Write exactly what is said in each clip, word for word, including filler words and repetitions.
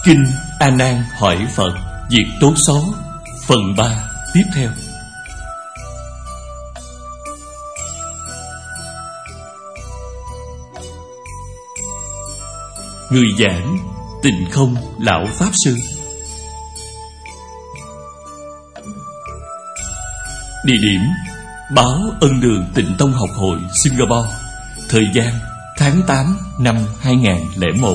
Kinh A Nan hỏi Phật diệt tốt xấu, phần ba tiếp theo. Người giảng Tịnh Không Lão Pháp Sư. Địa điểm Báo Ân Đường Tịnh Tông Học Hội Singapore. Thời gian tháng tám năm hai nghìn không trăm lẻ một.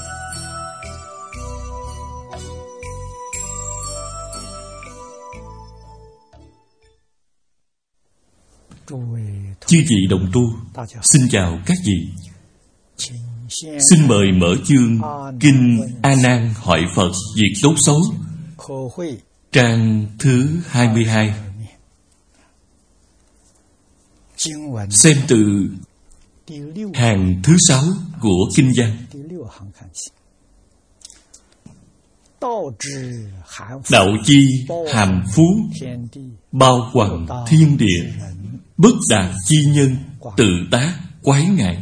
Chư vị đồng tu, xin chào các vị. Xin mời mở chương Kinh A Nan hỏi Phật diệt tốt xấu, trang thứ hai mươi hai. Xem từ hàng thứ sáu của kinh văn. Đạo chi hàm phú, bao quần thiên địa, bất đạt chi nhân, tự tác quái ngại.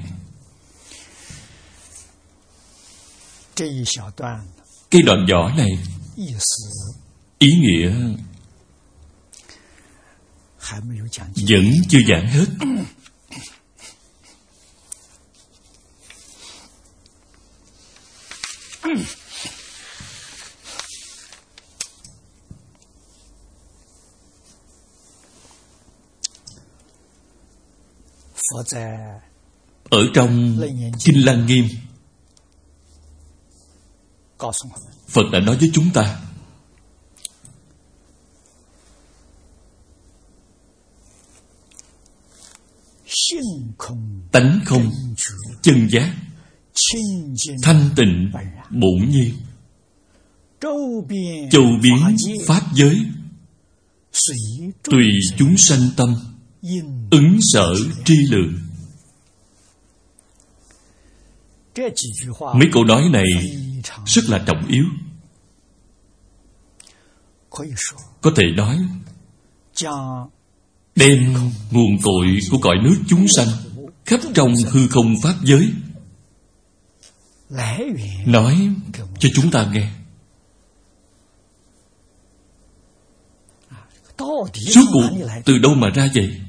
Cái đoạn nhỏ này ý nghĩa vẫn chưa giảng hết. Ở trong Kinh Lăng Nghiêm, Phật đã nói với chúng ta tánh không chân giác, thanh tịnh bổn nhiên, châu biến pháp giới, tùy chúng sanh tâm, ứng sở tri lượng. Mấy câu nói này rất là trọng yếu. Có thể nói đem nguồn cội của cõi nước chúng sanh khắp trong hư không pháp giới nói cho chúng ta nghe. Suốt cuộc từ đâu mà ra vậy?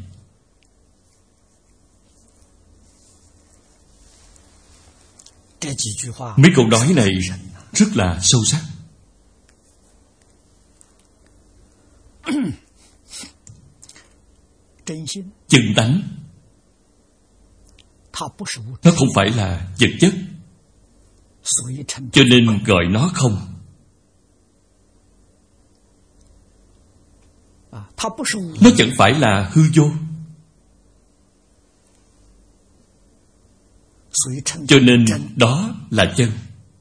Mấy câu nói này rất là sâu sắc. Chân tánh nó không phải là vật chất, cho nên gọi nó không. Nó chẳng phải là hư vô, cho nên đó là chân.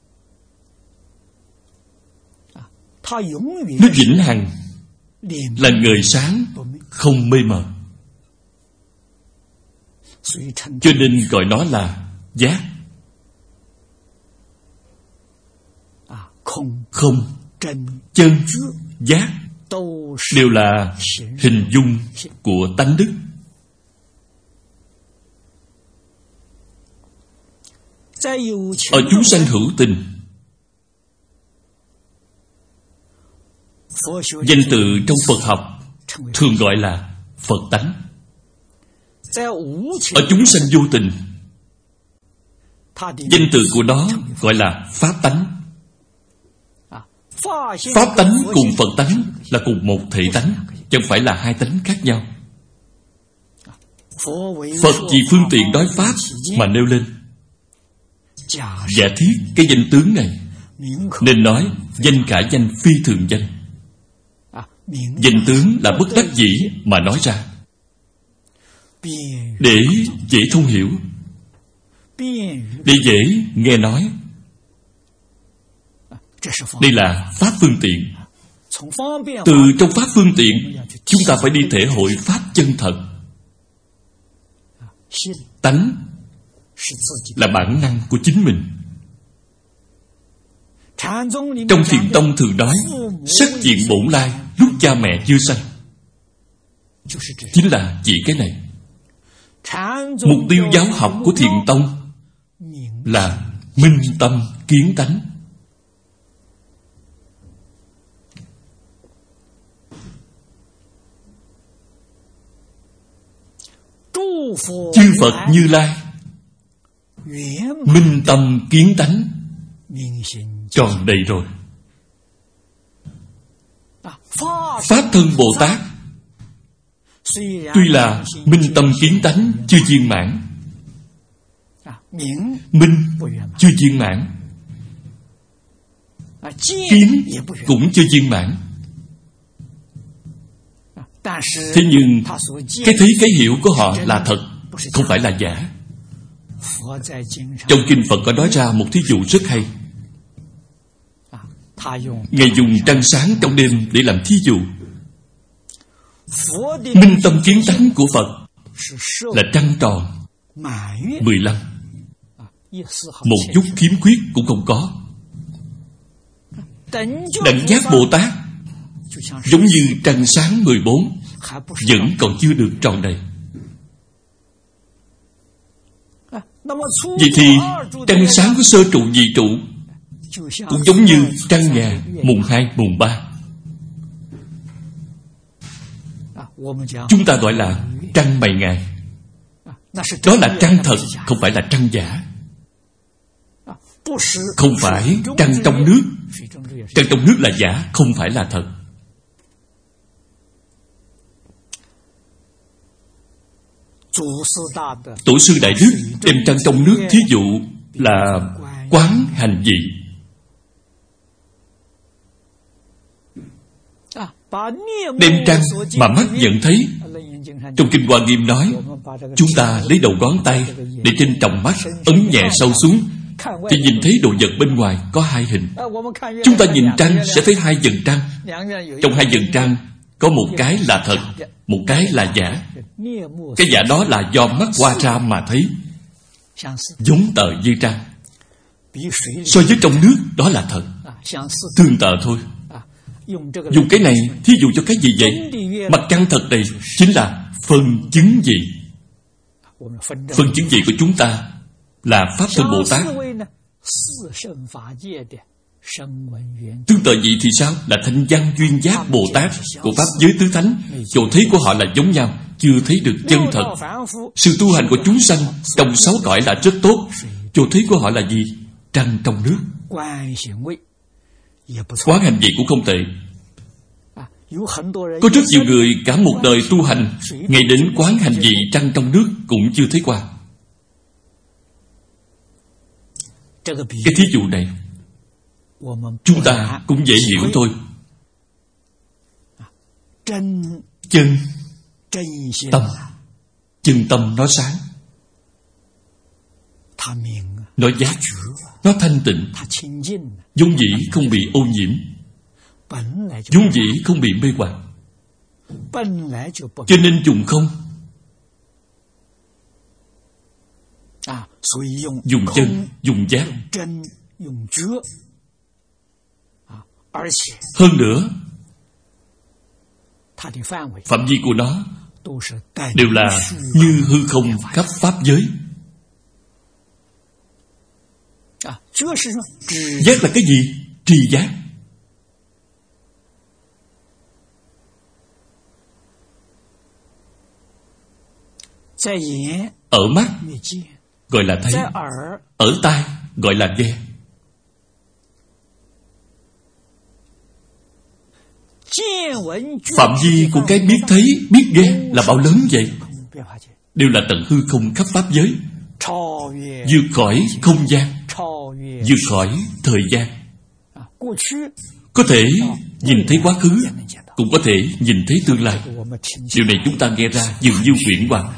Nó vĩnh hằng, là ngời sáng, không mê mờ, cho nên gọi nó là giác. Không, chân, giác đều là hình dung của tánh đức. Ở chúng sanh hữu tình, danh từ trong Phật học thường gọi là Phật tánh. Ở chúng sanh vô tình, danh từ của nó gọi là Pháp tánh. Pháp tánh cùng Phật tánh là cùng một thể tánh, chẳng phải là hai tánh khác nhau. Phật vì phương tiện đối Pháp mà nêu lên, giả thiết cái danh tướng này, nên nói danh cả danh phi thường danh. Danh tướng là bất đắc dĩ mà nói ra, để dễ thông hiểu, để dễ nghe nói. Đây là Pháp phương tiện. Từ trong Pháp phương tiện, chúng ta phải đi thể hội Pháp chân thật. Tánh là bản năng của chính mình. Trong Thiền Tông thường nói sắc diện bổn lai lúc cha mẹ chưa sanh, chính là chỉ cái này. Mục tiêu giáo học của Thiền Tông là minh tâm kiến tánh. Chư Phật Như Lai minh tâm kiến tánh, tròn đầy rồi. Pháp thân Bồ Tát tuy là minh tâm kiến tánh chưa viên mãn, minh chưa viên mãn, kiến cũng chưa viên mãn. Thế nhưng cái thấy cái hiểu của họ là thật, không phải là giả. Trong kinh Phật có nói ra một thí dụ rất hay. Ngài dùng trăng sáng trong đêm để làm thí dụ. Minh tâm kiến tánh của Phật là trăng tròn mười lăm, một chút khiếm khuyết cũng không có. Đẳng giác Bồ Tát giống như trăng sáng mười bốn, vẫn còn chưa được tròn đầy. Vậy thì trăng sáng của sơ trụ nhị trụ cũng giống như trăng nhà mùng hai mùng ba. Chúng ta gọi là trăng mày ngày. Đó là trăng thật, không phải là trăng giả. Không phải trăng trong nước. Trăng trong nước là giả, không phải là thật. Tổ sư Đại Đức đem trăng trong nước thí dụ là quán hành vị. Đem trăng mà mắt nhận thấy. Trong Kinh Hoa Nghiêm nói, chúng ta lấy đầu ngón tay để trên tròng mắt ấn nhẹ sâu xuống, thì nhìn thấy đồ vật bên ngoài có hai hình. Chúng ta nhìn trăng sẽ thấy hai vầng trăng. Trong hai vầng trăng có một cái là thật, một cái là giả. Cái giả đó là do mắt qua ra mà thấy, giống tờ như trăng. So với trong nước, đó là thật, tương tự thôi. Dùng cái này thí dụ cho cái gì vậy? Mặt trăng thật này chính là phân chứng vị. Phân chứng vị của chúng ta là Pháp thân Bồ Tát. Tương tự vậy thì sao? Là thanh văn duyên giác Bồ Tát của Pháp giới tứ thánh. Chỗ thấy của họ là giống nhau, chưa thấy được chân thật. Sự tu hành của chúng sanh trong sáu cõi là rất tốt. Chỗ thấy của họ là gì? Trăng trong nước. Quán hành vị cũng không tệ. Có rất nhiều người cả một đời tu hành, ngày đến quán hành vị trăng trong nước cũng chưa thấy qua. Cái thí dụ này chúng ta cũng dễ hiểu thôi. Chân tâm, chân tâm nó sáng, nó giác, nó thanh tịnh, vốn dĩ không bị ô nhiễm, vốn dĩ không bị mê hoặc, cho nên dùng không. Dùng chân, dùng giác. Hơn nữa, phạm vi của nó đều là như hư không khắp pháp giới. Giác là cái gì? Tri giác. Ở mắt gọi là thấy, ở tai gọi là nghe. Phạm vi của cái biết thấy, biết nghe là bao lớn vậy? Đều là tận hư không khắp pháp giới, vượt khỏi không gian, vượt khỏi thời gian. Có thể nhìn thấy quá khứ, cũng có thể nhìn thấy tương lai. Điều này chúng ta nghe ra dường như huyễn hoặc.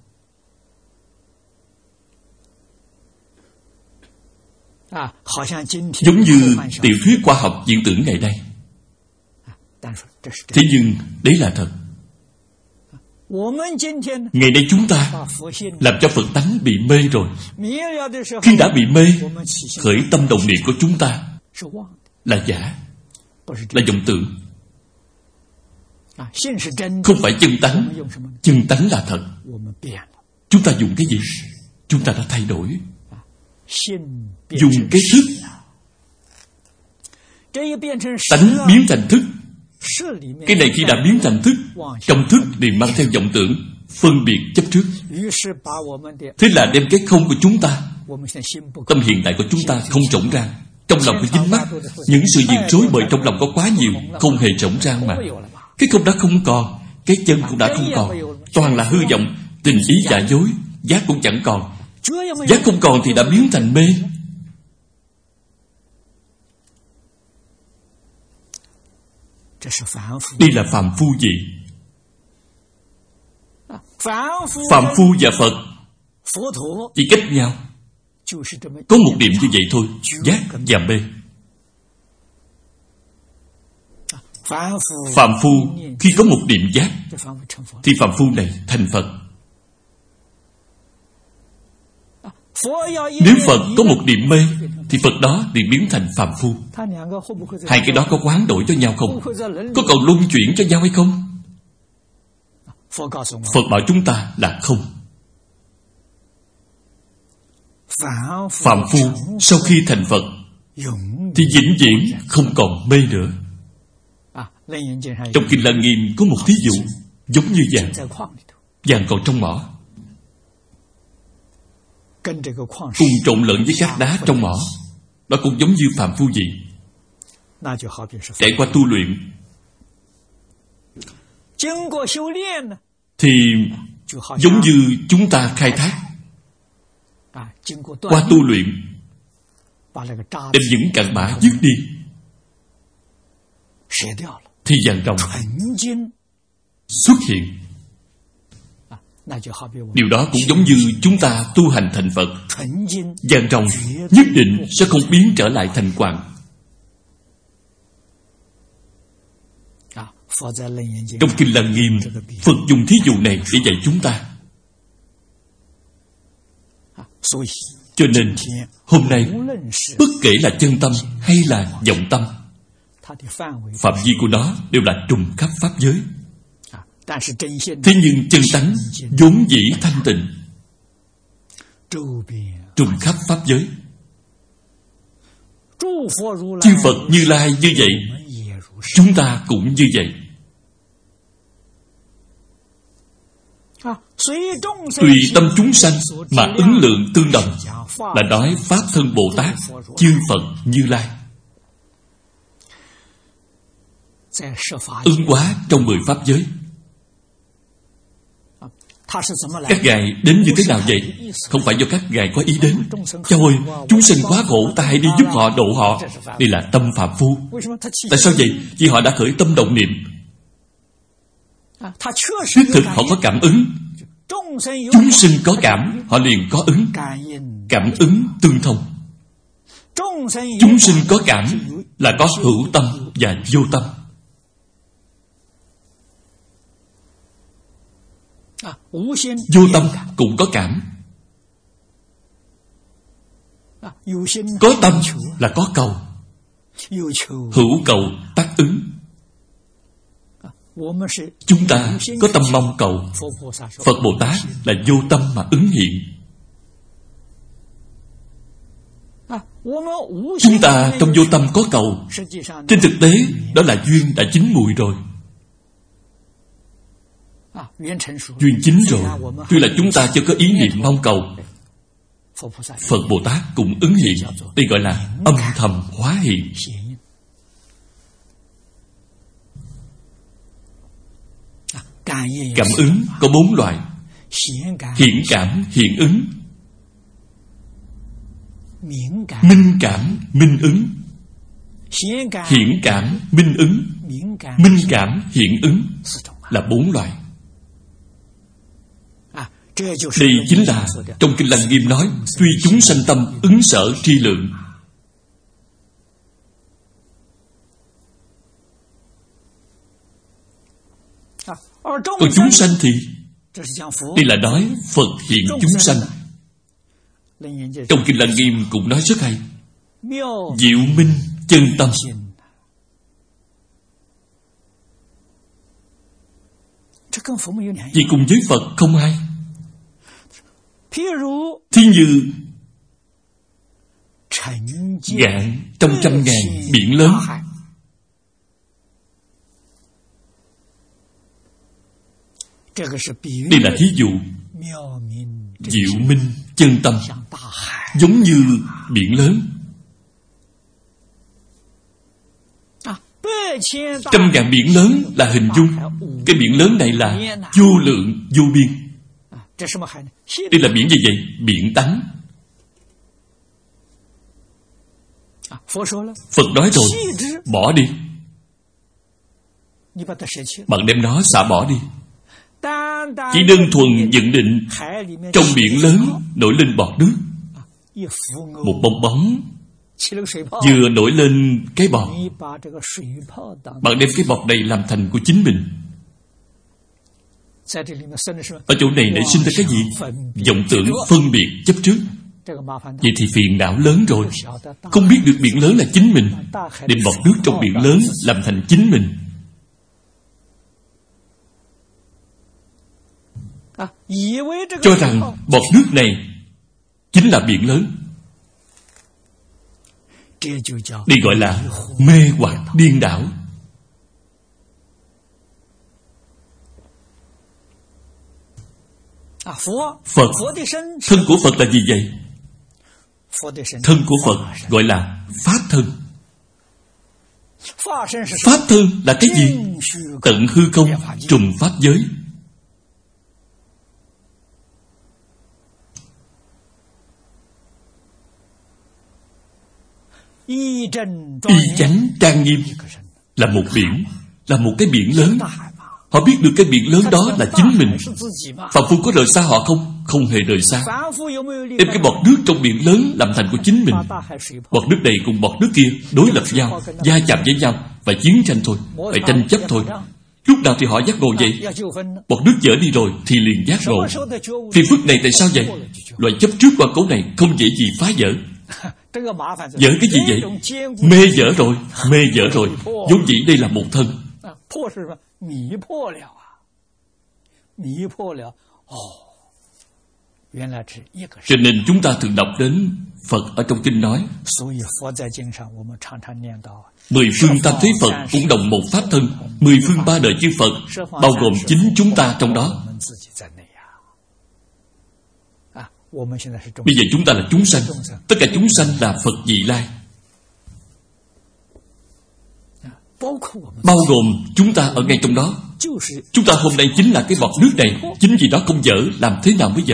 Giống như tiểu thuyết khoa học diễn tưởng ngày nay. Thế nhưng đấy là thật. Ngày nay chúng ta làm cho Phật tánh bị mê rồi. Khi đã bị mê, khởi tâm động niệm của chúng ta là giả, là vọng tưởng, không phải chân tánh. Chân tánh là thật. Chúng ta dùng cái gì? Chúng ta đã thay đổi. Dùng cái thức. Tánh biến thành thức. Cái này khi đã biến thành thức, trong thức liền mang theo vọng tưởng, phân biệt chấp trước. Thế là đem cái không của chúng ta, tâm hiện tại của chúng ta không rỗng rang, trong lòng có dính mắc, những sự việc rối bời trong lòng có quá nhiều, không hề rỗng rang mà. Cái không đã không còn, cái chân cũng đã không còn, toàn là hư vọng, tình ý giả dối, giác cũng chẳng còn. Giác không còn thì đã biến thành mê. Đây là phàm phu gì? Phàm phu và Phật chỉ cách nhau có một điểm như vậy thôi, giác và mê. Phàm phu khi có một điểm giác thì phàm phu này thành Phật. Nếu Phật có một điểm mê thì Phật đó liền biến thành phàm phu. Hai cái đó có hoán đổi cho nhau không? Có còn luân chuyển cho nhau hay không? Phật bảo chúng ta là không. Phàm phu sau khi thành Phật thì vĩnh viễn không còn mê nữa. Trong Kinh Lăng Nghiêm có một thí dụ giống như vàng. Vàng còn trong mỏ, cùng trộn lẫn với các đá trong mỏ. Đó cũng giống như phàm phu gì? Trải qua tu luyện thì giống như chúng ta khai thác. Qua tu luyện đem những cặn bã dứt đi thì vàng ròng xuất hiện. Điều đó cũng giống như chúng ta tu hành thành Phật, vàng ròng nhất định sẽ không biến trở lại thành quặng. Trong Kinh Lăng Nghiêm, Phật dùng thí dụ này để dạy chúng ta. Cho nên hôm nay bất kể là chân tâm hay là vọng tâm, phạm vi của nó đều là trùm khắp pháp giới. Thế nhưng chân tánh vốn dĩ thanh tịnh, trùm khắp pháp giới. Chư Phật Như Lai như vậy, chúng ta cũng như vậy. Tùy tâm chúng sanh mà ứng lượng tương đồng, là nói Pháp Thân Bồ Tát, chư Phật Như Lai. Ứng hóa trong mười pháp giới. Các ngài đến như thế nào vậy? Không phải do các ngài có ý đến. Cha ơi, chúng sinh quá khổ, ta hãy đi giúp họ, độ họ. Đây là tâm phạm phu. Tại sao vậy? Vì họ đã khởi tâm động niệm. Thiết thực họ có cảm ứng. Chúng sinh có cảm, họ liền có ứng. Cảm ứng tương thông. Chúng sinh có cảm là có hữu tâm và vô tâm. Vô tâm cũng có cảm. Có tâm là có cầu. Hữu cầu tác ứng. Chúng ta có tâm mong cầu. Phật Bồ Tát là vô tâm mà ứng hiện. Chúng ta trong vô tâm có cầu, trên thực tế đó là duyên đã chín mùi rồi. Duyên chín rồi, tuy là chúng ta chưa có ý niệm mong cầu, Phật Bồ Tát cũng ứng hiện. Đây gọi là âm thầm hóa hiện. Cảm ứng có bốn loại: hiện cảm, hiện ứng, minh cảm, minh ứng, hiện cảm, minh ứng, minh cảm, hiện ứng, là bốn loại. Đây chính là trong Kinh Lăng Nghiêm nói, tuy chúng sanh tâm ứng sở tri lượng. Còn chúng sanh thì đây là nói Phật hiện chúng sanh. Trong Kinh Lăng Nghiêm cũng nói rất hay: diệu minh chân tâm. Vì cùng với Phật không ai. Thí như gạn trong trăm ngàn biển lớn, Đây là thí dụ diệu minh chân tâm, giống như biển lớn. Trăm ngàn biển lớn là hình dung. Cái biển lớn này là vô lượng vô biên. Đây là biển gì vậy? Biển tánh. Phật nói rồi, bỏ đi. Bạn đem nó xả bỏ đi. Chỉ đơn thuần nhận định trong biển lớn nổi lên bọt nước, một bong bóng vừa nổi lên cái bọt. Bạn đem cái bọt này làm thành của chính mình. Ở chỗ này nảy sinh ra cái gì? Vọng tưởng, phân biệt, chấp trước. Vậy thì phiền não lớn rồi. Không biết được biển lớn là chính mình, đem bọt nước trong biển lớn làm thành chính mình. Cho rằng bọt nước này chính là biển lớn. Đây gọi là mê hoặc điên đảo. Phật, thân của Phật là gì vậy? Thân của Phật gọi là Pháp thân. Pháp thân là cái gì? Tận hư không, trùng Pháp giới. Y chánh trang nghiêm là một biển, là một cái biển lớn. Họ biết được cái biển lớn đó là chính mình. Phạm phu có rời xa họ không? Không hề rời xa. Đem cái bọt nước trong biển lớn làm thành của chính mình. Bọt nước này cùng bọt nước kia đối lập nhau, va chạm với nhau, và chiến tranh thôi, phải tranh chấp thôi. Lúc nào thì họ giác ngộ vậy? Bọt nước dở đi rồi thì liền giác ngộ. Phiền phức này tại sao vậy? Loại chấp trước qua cố này không dễ gì phá vỡ. Dở cái gì vậy? Mê dở rồi, mê dở rồi. Vốn dĩ đây là một thân. Cho nên chúng ta thường đọc đến Phật ở trong kinh nói mười phương tam thế Phật cũng đồng một pháp thân. Mười phương ba đời chư Phật bao gồm chính chúng ta trong đó. Bây giờ chúng ta là chúng sanh. Tất cả chúng sanh là Phật vị lai, bao gồm chúng ta ở ngay trong đó. Chúng ta hôm nay chính là cái bọt nước này. Chính vì đó không dở, làm thế nào mới dở?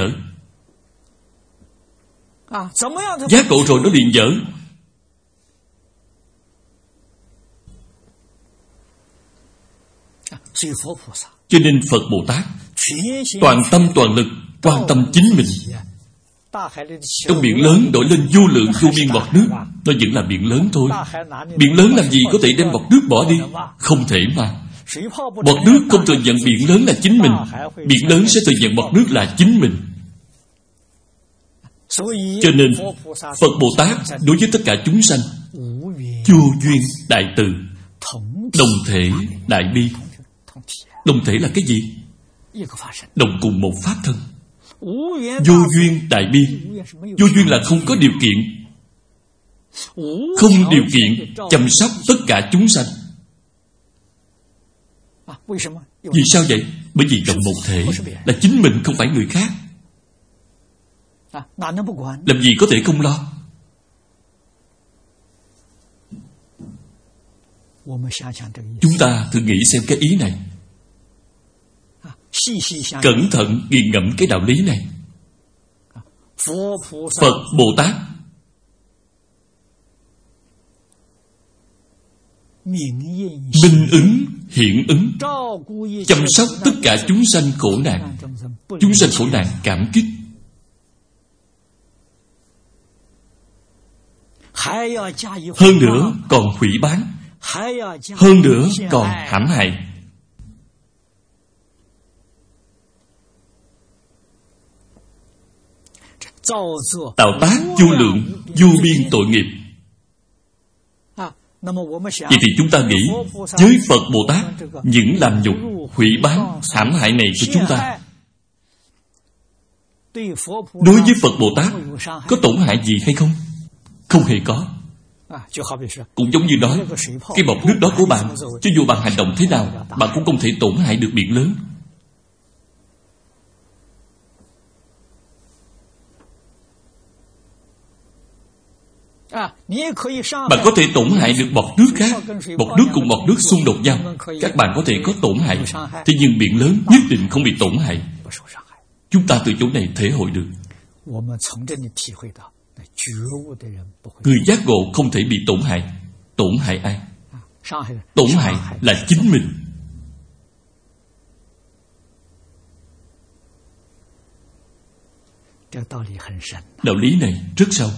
Giác ngộ rồi nó liền dở. Cho nên Phật Bồ Tát toàn tâm toàn lực quan tâm chính mình. Trong biển lớn đổi lên vô lượng vô biên bọt nước, nó vẫn là biển lớn thôi. Biển lớn làm gì có thể đem bọt nước bỏ đi? Không thể mà. Bọt nước không thừa nhận biển lớn là chính mình, biển lớn sẽ thừa nhận bọt nước là chính mình. Cho nên Phật Bồ Tát đối với tất cả chúng sanh vô duyên đại từ, đồng thể đại bi. Đồng thể là cái gì? Đồng cùng một pháp thân. Vô duyên đại bi. Vô duyên là không có điều kiện, không điều kiện chăm sóc tất cả chúng sanh. Vì sao vậy? Bởi vì đồng một thể là chính mình, không phải người khác. Làm gì có thể không lo? Chúng ta thử nghĩ xem cái ý này, cẩn thận nghiền ngẫm cái đạo lý này. Phật Bồ Tát minh ứng hiện ứng, chăm sóc tất cả chúng sanh khổ nạn. Chúng sanh khổ nạn cảm kích, hơn nữa còn hủy bán, hơn nữa còn hãm hại. Tạo tác vô lượng vô biên tội nghiệp. Vậy thì chúng ta nghĩ với Phật Bồ Tát những làm nhục, hủy bán, hãm hại này của chúng ta, đối với Phật Bồ Tát có tổn hại gì hay không? Không hề có. Cũng giống như nói, cái bọt nước đó của bạn, cho dù bạn hành động thế nào, bạn cũng không thể tổn hại được biển lớn. Bạn có thể tổn hại được bọt nước khác. Bọt nước cùng bọt nước xung đột nhau, các bạn có thể có tổn hại. Thế nhưng biển lớn nhất định không bị tổn hại. Chúng ta từ chỗ này thể hội được, người giác ngộ không thể bị tổn hại. Tổn hại ai? Tổn hại là chính mình. Đạo lý này rất sâu.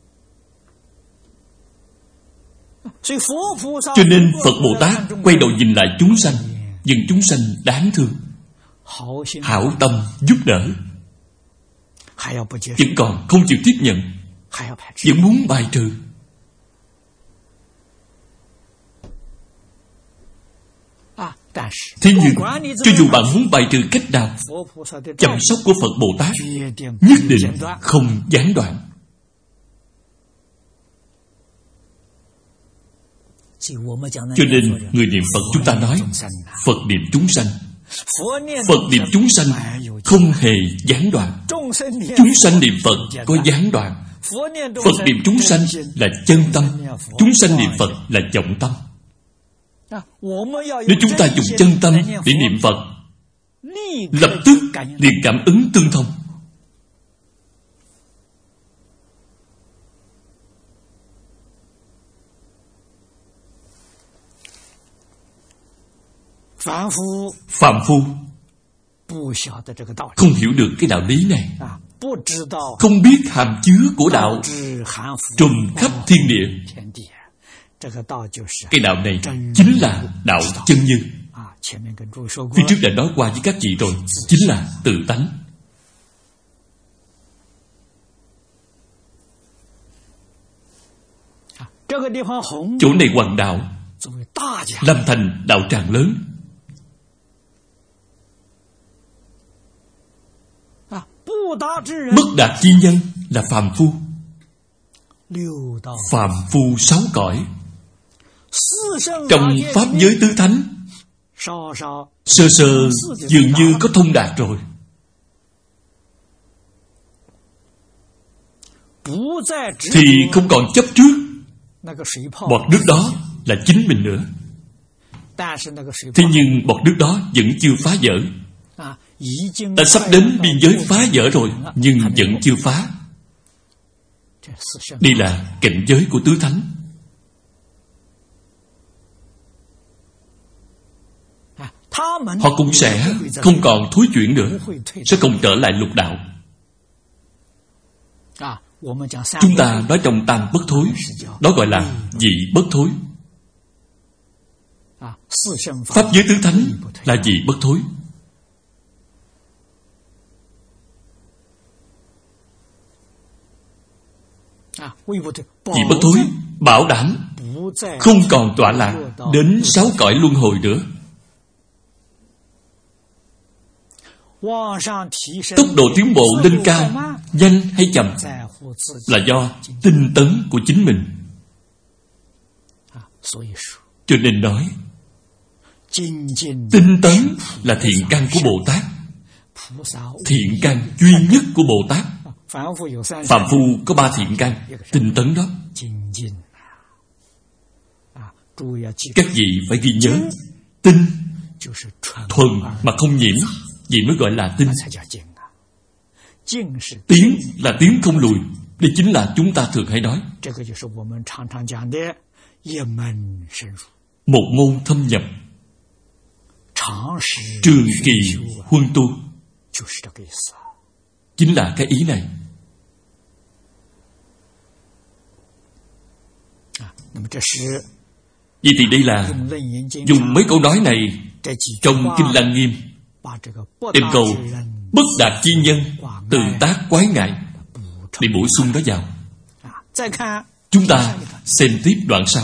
Cho nên Phật Bồ Tát quay đầu nhìn lại chúng sanh, những chúng sanh đáng thương, hảo tâm giúp đỡ, vẫn còn không chịu tiếp nhận, vẫn muốn bài trừ. Thế nhưng cho dù bạn muốn bài trừ cách nào, chăm sóc của Phật Bồ Tát nhất định không gián đoạn. Cho nên người niệm Phật chúng ta nói Phật niệm chúng sanh. Phật niệm chúng sanh không hề gián đoạn. Chúng sanh niệm Phật có gián đoạn. Phật niệm chúng sanh là chân tâm, chúng sanh niệm Phật là vọng tâm. Nếu chúng ta dùng chân tâm để niệm Phật, lập tức liền cảm ứng tương thông. Phàm phu không hiểu được cái đạo lý này, không biết hàm chứa của đạo trùm khắp thiên địa. Cái đạo này chính là đạo chân như. Phía trước đã nói qua với các vị rồi, chính là tự tánh. Chỗ này hoàng đạo, làm thành đạo tràng lớn. Bất đạt chi nhân là phàm phu. Phàm phu sáu cõi. Trong pháp giới tứ thánh, sơ sơ dường như có thông đạt rồi, thì không còn chấp trước bọt nước đó là chính mình nữa. Thế nhưng bọt nước đó vẫn chưa phá vỡ. Ta sắp đến biên giới phá vỡ rồi, nhưng vẫn chưa phá. Đây là cảnh giới của tứ thánh. Họ cũng sẽ không còn thối chuyển nữa, sẽ không trở lại lục đạo. Chúng ta nói trong tam bất thối, đó gọi là dị bất thối. Pháp giới tứ thánh là dị bất thối. Dị bất thối bảo đảm không còn tọa lạc đến sáu cõi luân hồi nữa. Tốc độ tiến bộ lên cao, nhanh hay chậm là do tinh tấn của chính mình. Cho nên nói tinh tấn là thiện căn của Bồ Tát. Thiện căn duy nhất của Bồ Tát. Phàm phu có ba thiện căn, tinh tấn đó. Các vị phải ghi nhớ, tinh thuần mà không nhiễm, vậy mới gọi là tinh. Tiến là tiến không lùi. Đây chính là chúng ta thường hay nói một môn thâm nhập, trường kỳ huân tu, chính là cái ý này. Vậy thì đây là dùng mấy câu nói này trong Kinh Lăng Nghiêm, đem câu bất đạt chi nhân tự tác quái ngại để bổ sung đó vào. Chúng ta xem tiếp đoạn sau.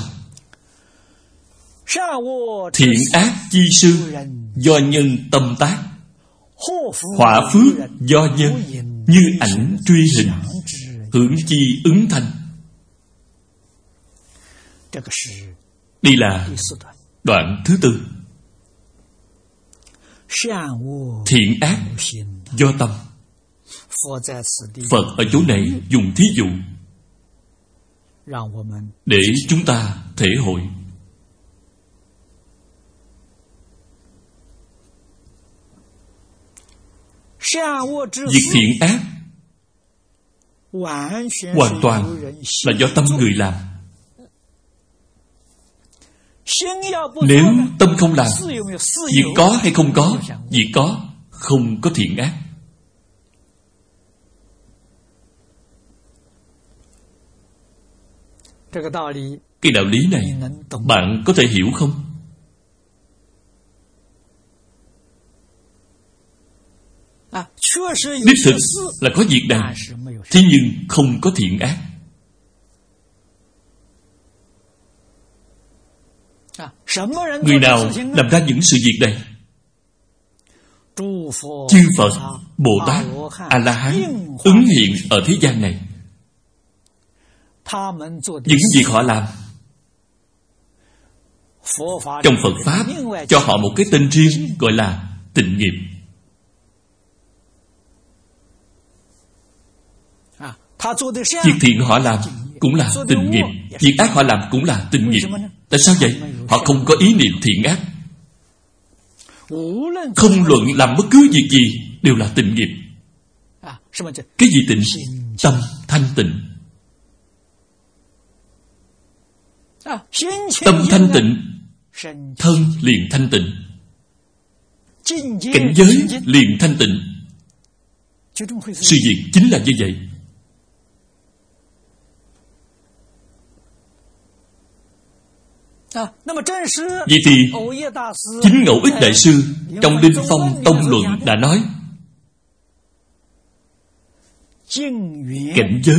Thiện ác chi sư do nhân tâm tác, họa phước do nhân như ảnh truy hình, hưởng chi ứng thanh. Đây là đoạn thứ tư. Thiện ác do tâm. Phật ở chỗ này dùng thí dụ để chúng ta thể hội. Việc thiện ác hoàn toàn là do tâm người làm. Nếu tâm không làm, việc có hay không có, việc có không có thiện ác. Cái đạo lý này bạn có thể hiểu không? Đích thực là có việc này, thế nhưng không có thiện ác. Người nào làm ra những sự việc này? Chư Phật, Bồ Tát, A-la-hán ứng hiện ở thế gian này. Những việc họ làm, trong Phật Pháp cho họ một cái tên riêng, gọi là tịnh nghiệp. Việc thiện họ làm cũng là tịnh nghiệp, việc ác họ làm cũng là tịnh nghiệp. Tại sao vậy? Họ không có ý niệm thiện ác. Không luận làm bất cứ việc gì đều là tịnh nghiệp. Cái gì tịnh? Tâm thanh tịnh. Tâm thanh tịnh, thân liền thanh tịnh, cảnh giới liền thanh tịnh. Sự việc chính là như vậy. Vậy thì chính Ngẫu Ích Đại Sư trong Linh Phong Tông Luận đã nói, cảnh giới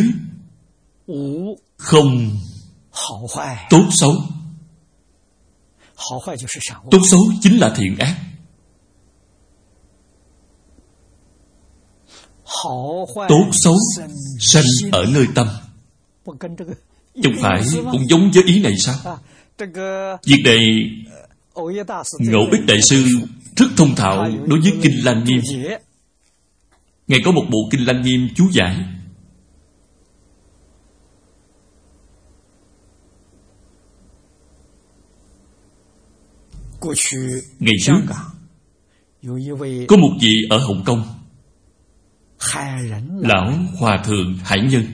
không tốt xấu. Tốt xấu chính là thiện ác. Tốt xấu sanh ở nơi tâm. Không phải cũng giống với ý này sao? Việc này Ngẫu Ích Đại Sư rất thông thạo đối với Kinh Lăng Nghiêm. Ngài có một bộ Kinh Lăng Nghiêm chú giải. Ngày trước có một vị ở Hồng Kông, Lão Hòa Thượng Hải Nhân.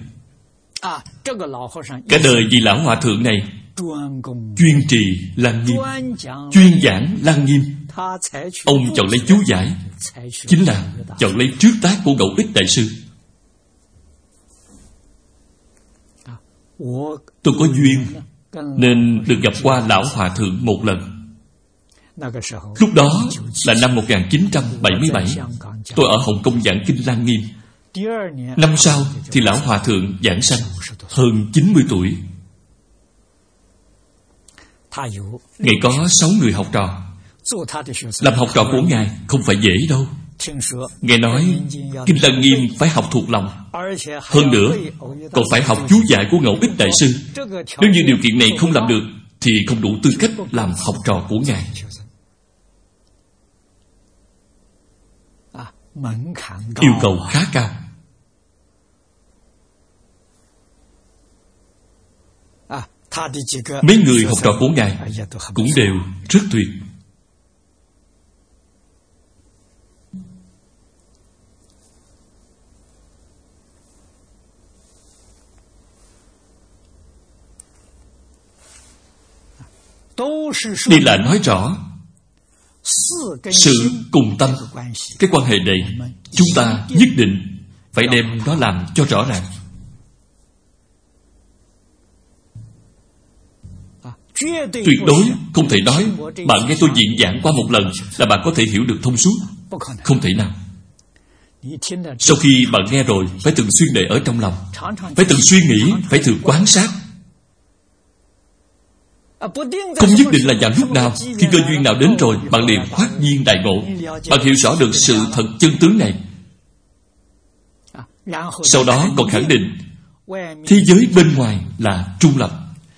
Cả đời vì Lão Hòa Thượng này chuyên trì Lăng Nghiêm, chuyên giảng Lăng Nghiêm. Ông chọn lấy chú giải, chính là chọn lấy trước tác của Ngẫu Ích Đại Sư. Tôi có duyên nên được gặp qua Lão Hòa Thượng một lần. Lúc đó là năm một nghìn chín trăm bảy mươi bảy. Tôi ở Hồng Kông giảng Kinh Lăng Nghiêm. Năm sau thì Lão Hòa Thượng giảng sanh, hơn chín mươi tuổi. Ngài có sáu người học trò. Làm học trò của Ngài không phải dễ đâu. Ngài nói Kinh Lăng Nghiêm phải học thuộc lòng, hơn nữa còn phải học chú giải của Ngẫu Ích Đại Sư. Nếu như điều kiện này không làm được thì không đủ tư cách làm học trò của Ngài. Yêu cầu khá cao. Mấy người học trò của Ngài cũng đều rất tuyệt. Đây là nói rõ sự cùng tâm. Cái quan hệ này chúng ta nhất định phải đem nó làm cho rõ ràng. Tuyệt đối không thể nói bạn nghe tôi diễn giảng qua một lần là bạn có thể hiểu được thông suốt. Không thể nào. Sau khi bạn nghe rồi, phải thường xuyên để ở trong lòng, phải thường suy nghĩ, phải thường quan sát. Không nhất định là vào lúc nào, khi cơ duyên nào đến rồi, bạn liền khoát nhiên đại ngộ. Bạn hiểu rõ được sự thật chân tướng này. Sau đó còn khẳng định thế giới bên ngoài là trung lập.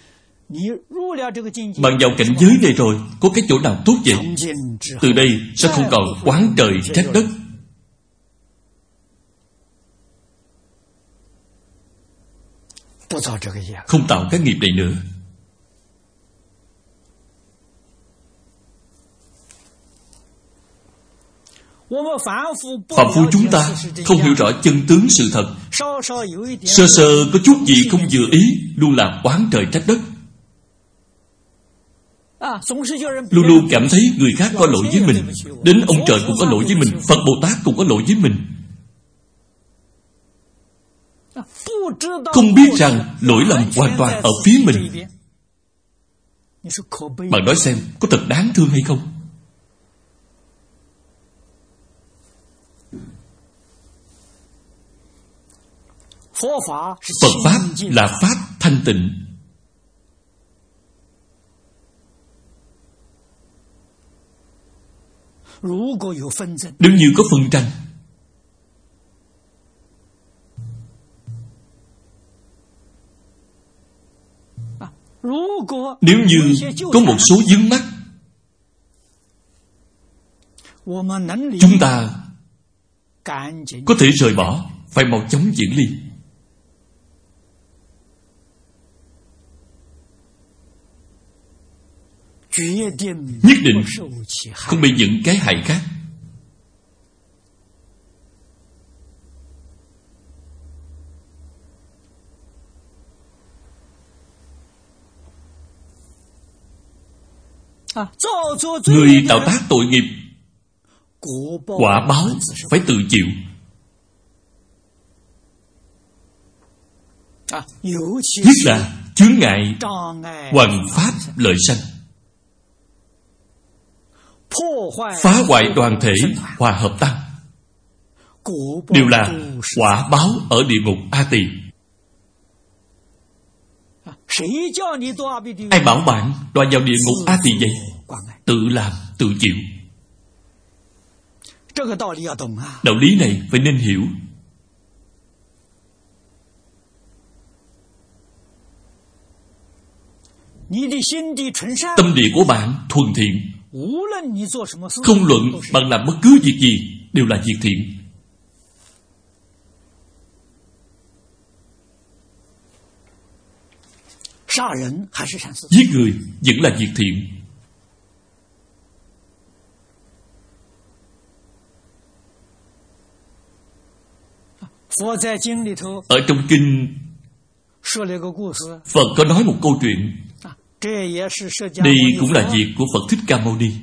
Bạn vào cảnh giới này rồi, có cái chỗ nào tốt vậy? Từ đây sẽ không còn oán trời trách đất. không tạo các nghiệp này nữa. Phạm phu chúng ta không hiểu rõ chân tướng sự thật, sơ sơ có chút gì không vừa ý, luôn là oán trời trách đất, luôn luôn cảm thấy người khác có lỗi với mình, đến ông trời cũng có lỗi với mình, Phật Bồ Tát cũng có lỗi với mình. Không biết rằng lỗi lầm hoàn toàn ở phía mình. Bạn nói xem, có thật đáng thương hay không? Phật Pháp là Pháp thanh tịnh. Nếu như có phân tranh, nếu như có một số vướng mắc, chúng ta có thể rời bỏ, phải mau chóng diễn ly. Nhất định không bị những cái hại khác. Người tạo tác tội nghiệp, quả báo phải tự chịu. Nhất là chướng ngại hoằng pháp lợi sanh, phá hoại đoàn thể hòa hợp tăng, đều là quả báo ở địa ngục A Tỳ. Ai bảo bạn đọa vào địa ngục A Tỳ vậy? Tự làm, tự chịu. Đạo lý này phải nên hiểu. Tâm địa của bạn thuần thiện, không luận bạn làm bất cứ việc gì đều là việc thiện. Giết người vẫn là việc thiện. Ở trong kinh, Phật có nói một câu chuyện. Đây cũng là việc của Phật Thích Ca Mâu Ni.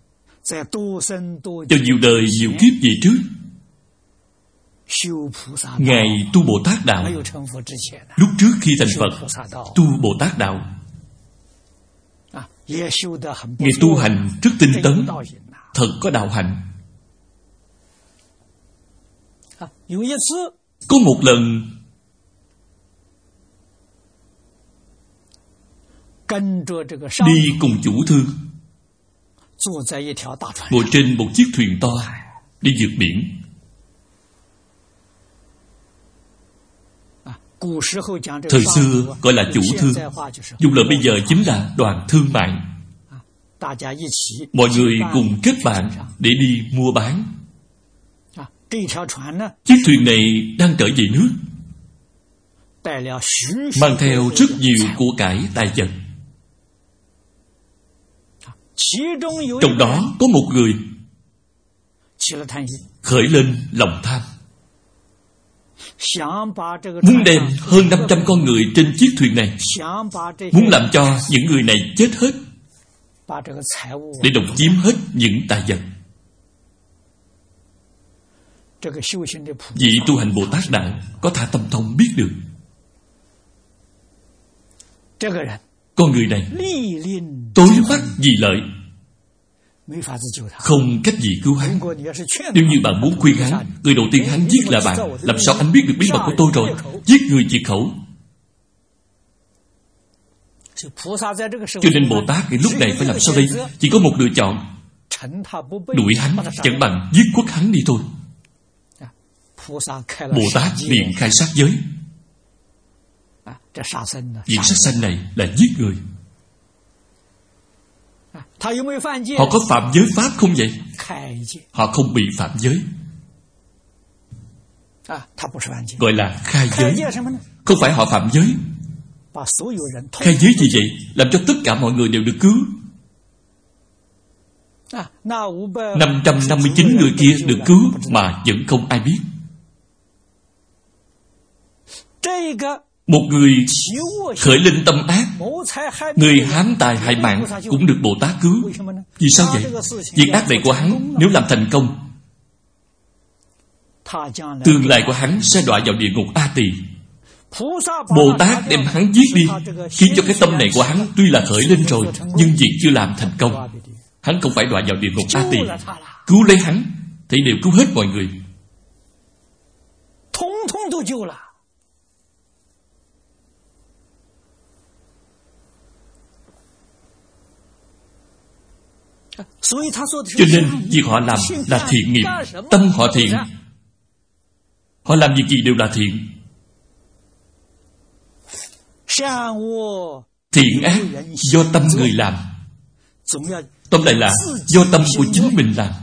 Cho nhiều đời, nhiều kiếp về trước, Ngài tu Bồ Tát Đạo. Lúc trước khi thành Phật, tu Bồ Tát Đạo, Ngài tu hành rất tinh tấn, thật có đạo hạnh. Có một lần, đi cùng chủ thương, ngồi trên một chiếc thuyền to, đi vượt biển. Thời xưa gọi là chủ thương, dùng lời bây giờ chính là đoàn thương mại. Mọi người cùng kết bạn để đi mua bán. Chiếc thuyền này đang trở về nước, mang theo rất nhiều của cải tài vật. Trong đó có một người khởi lên lòng tham, muốn đem hơn năm trăm con người trên chiếc thuyền này, muốn làm cho những người này chết hết, để độc chiếm hết những tài vật. Vị tu hành Bồ Tát Đạo có thả tâm thông biết được, con người này tối mắt vì lợi, không cách gì cứu hắn. Nếu như bạn muốn khuyên hắn, người đầu tiên hắn giết là bạn, làm sao anh biết được bí mật của tôi rồi? Giết người diệt khẩu. Cho nên Bồ Tát cái lúc này phải làm sao đây? Chỉ có một lựa chọn: đuổi hắn, chẳng bằng giết quất hắn đi thôi. Bồ Tát liền khai sát giới. Việc sát sanh này là giết người. Họ có phạm giới pháp không vậy? Họ không bị phạm giới, gọi là khai giới. Không phải họ phạm giới, Khai giới gì vậy? Làm cho tất cả mọi người đều được cứu. năm trăm năm mươi chín người kia được cứu mà vẫn không ai biết. Một người khởi lên tâm ác, người hám tài hại mạng cũng được Bồ Tát cứu. Vì sao vậy? Việc ác này của hắn nếu làm thành công, tương lai của hắn sẽ đọa vào địa ngục A Tỳ. Bồ Tát đem hắn giết đi, khiến cho cái tâm này của hắn tuy là khởi lên rồi, nhưng việc chưa làm thành công. Hắn không phải đọa vào địa ngục A Tỳ. Cứu lấy hắn thì đều cứu hết mọi người. Cho nên việc họ làm là thiện nghiệp, tâm họ thiện. Họ làm việc gì đều là thiện. Thiện ác do tâm người làm, tóm lại là do tâm của chính mình làm.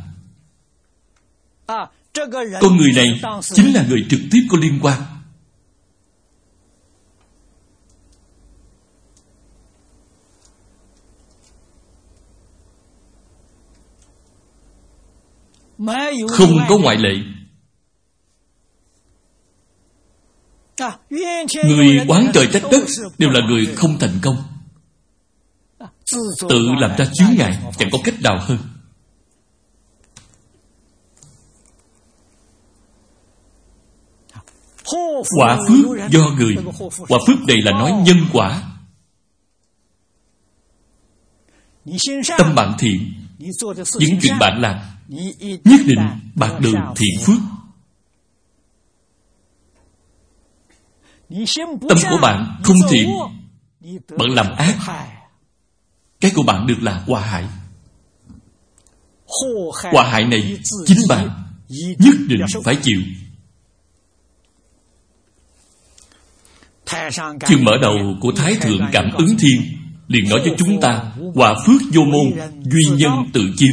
Con người này chính là người trực tiếp có liên quan. Không có ngoại lệ. Người oán trời trách đất đều là người không thành công, tự làm ra chướng ngại, chẳng có cách nào hơn. Quả phước do người. Quả phước này là nói nhân quả. Tâm bạn thiện, những chuyện bạn làm nhất định bạn được thiện phước. Tâm của bạn không thiện, bạn làm ác, cái của bạn được là quả hại. Quả hại này chính bạn nhất định phải chịu. Chương mở đầu của Thái Thượng Cảm Ứng Thiên liền nói với chúng ta: quả phước vô môn, duy nhân tự chiêu.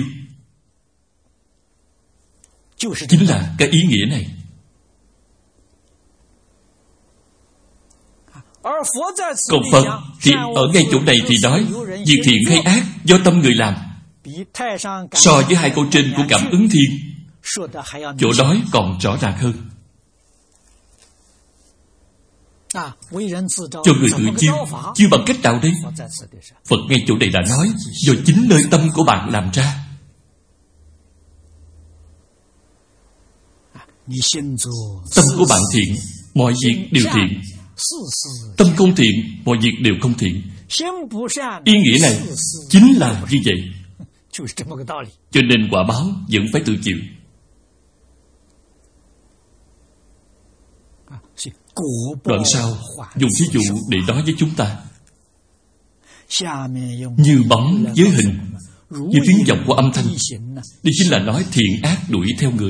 Chính là cái ý nghĩa này. Còn Phật thì ở ngay chỗ này thì nói việc thiện hay ác do tâm người làm. So với hai câu trên của Cảm Ứng Thiên, chỗ nói còn rõ ràng hơn. Cho người tự chiêu, chiêu bằng cách nào đây? Phật ngay chỗ này đã nói do chính nơi tâm của bạn làm ra. Tâm của bạn thiện, mọi việc đều thiện. Tâm không thiện, mọi việc đều không thiện. Ý nghĩa này chính là như vậy. Cho nên quả báo vẫn phải tự chịu. Đoạn sau dùng ví dụ để nói với chúng ta: như bóng với hình, như tiếng vọng của âm thanh. Đây chính là nói thiện ác đuổi theo người.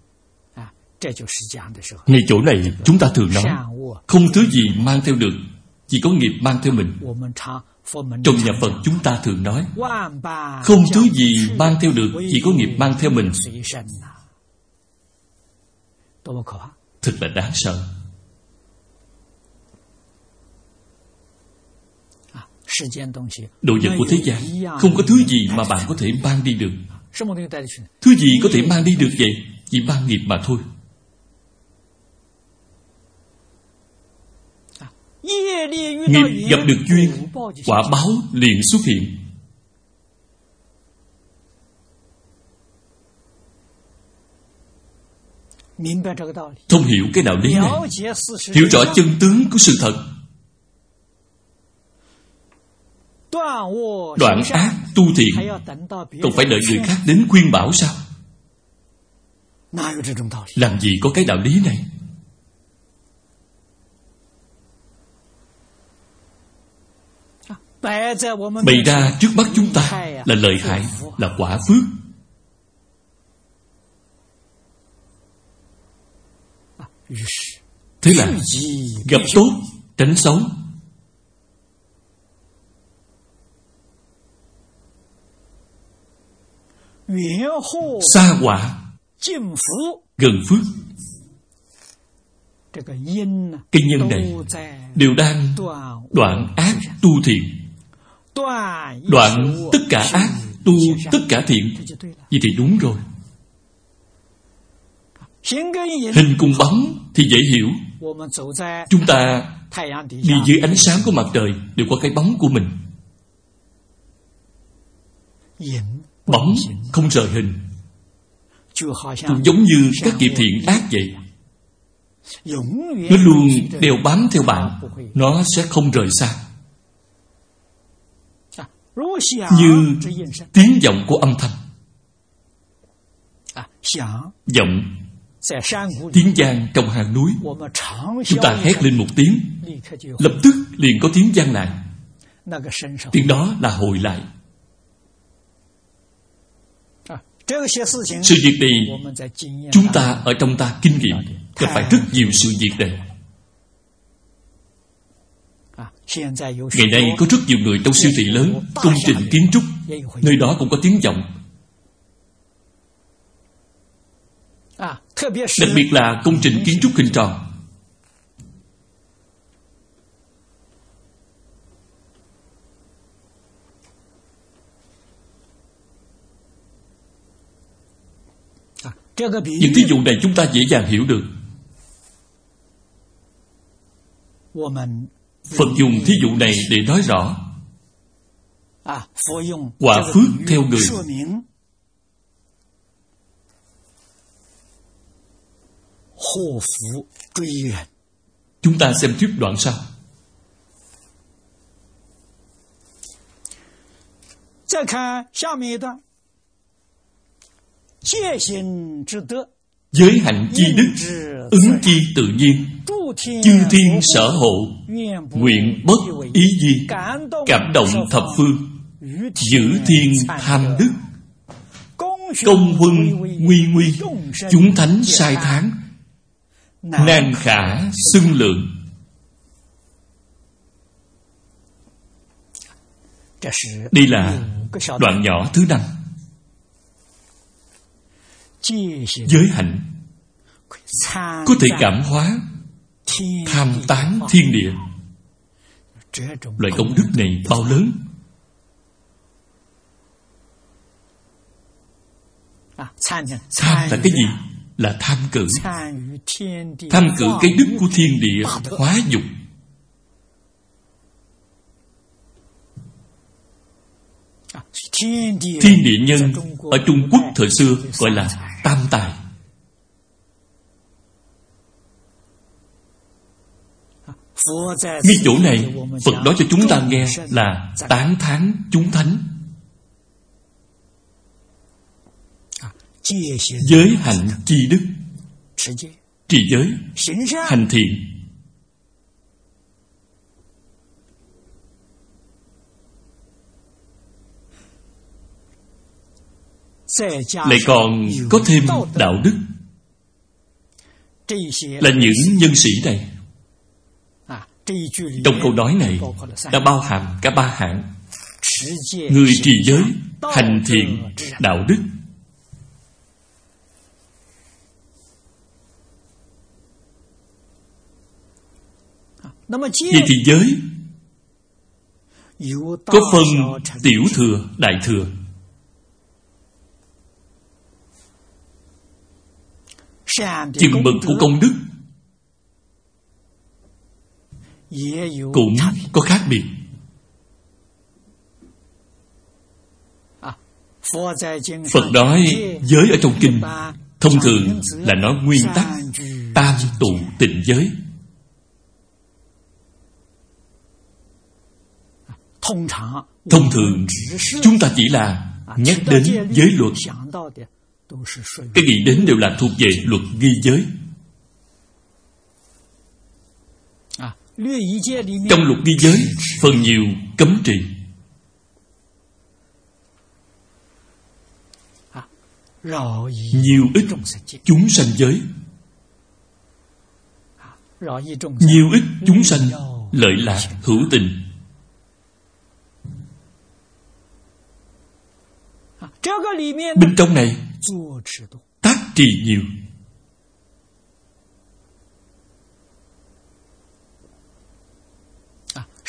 Ngay chỗ này chúng ta thường nói không thứ gì mang theo được, chỉ có nghiệp mang theo mình. Trong nhà Phật chúng ta thường nói không thứ gì mang theo được, chỉ có nghiệp mang theo mình. Thật là đáng sợ. Đồ vật của thế gian không có thứ gì mà bạn có thể mang đi được. Thứ gì có thể mang đi được vậy? Chỉ mang nghiệp mà thôi. Nghiệp gặp được duyên, quả báo liền xuất hiện. Thông hiểu cái đạo lý này, hiểu rõ chân tướng của sự thật, đoạn ác tu thiện, còn phải đợi người khác đến khuyên bảo sao? Làm gì có cái đạo lý này? Bày ra trước mắt chúng ta là lợi hại, là quả phước. Thế là gặp tốt, tránh xấu. Xa họa, gần phước. cái nhân này đều đang đoạn ác tu thiện, đoạn tất cả ác tu tất cả thiện. Vậy thì đúng rồi. Hình cùng bóng thì dễ hiểu. Chúng ta đi dưới ánh sáng của mặt trời đều có cái bóng của mình. Bóng không rời hình, cũng giống như các nghiệp thiện ác vậy. Nó luôn đều bám theo bạn, nó sẽ không rời xa. Như tiếng vọng của âm thanh. Vọng tiếng vang trong hang núi, chúng ta hét lên một tiếng, lập tức liền có tiếng vang lại. Tiếng đó là hồi lại. Sự việc này chúng ta ở trong ta kinh nghiệm, gặp phải rất nhiều sự việc này. Ngày nay có rất nhiều người trong siêu thị lớn, công trình kiến trúc, nơi đó cũng có tiếng vọng. Đặc biệt là công trình kiến trúc hình tròn. Những thí dụ này chúng ta dễ dàng hiểu được. Phật dùng thí dụ này để nói rõ quả phước theo người. Chúng ta xem tiếp đoạn sau. Giới hạnh chi đức, ứng chi tự nhiên, chư thiên sở hộ, nguyện bất ý gì, cảm động thập phương, giữ thiên tham đức, công huân nguy nguy, chúng thánh sai tháng, nan khả xưng lượng. Đây là đoạn nhỏ thứ năm. Giới hạnh có thể cảm hóa tham tán thiên địa. Loại công đức này bao lớn. Tham là cái gì? Là tham cử. Tham cử cái đức của thiên địa hóa dục. Thiên địa nhân ở Trung Quốc thời xưa gọi là tam tài. Ngay chỗ này Phật nói cho chúng ta nghe là tán thán chúng thánh. Giới hạnh chi đức, trì giới, hành thiện. Lại còn có thêm đạo đức. Là những nhân sĩ này, trong câu nói này đã bao hàm cả ba hạng: người trì giới, hành thiện, đạo đức. Vậy thì giới có phân tiểu thừa, đại thừa. Chừng mực của công đức cũng có khác biệt. Phật nói giới ở trong kinh thông thường là nói nguyên tắc tam tụ tịnh giới. Thông thường chúng ta chỉ là nhắc đến giới luật, cái nghĩ đến đều là thuộc về luật ghi giới. Trong luật ghi giới phần nhiều cấm trì. Nhiều ít chúng sanh giới. Nhiều ít chúng sanh lợi lạc hữu tình. Bên trong này tác trì nhiều.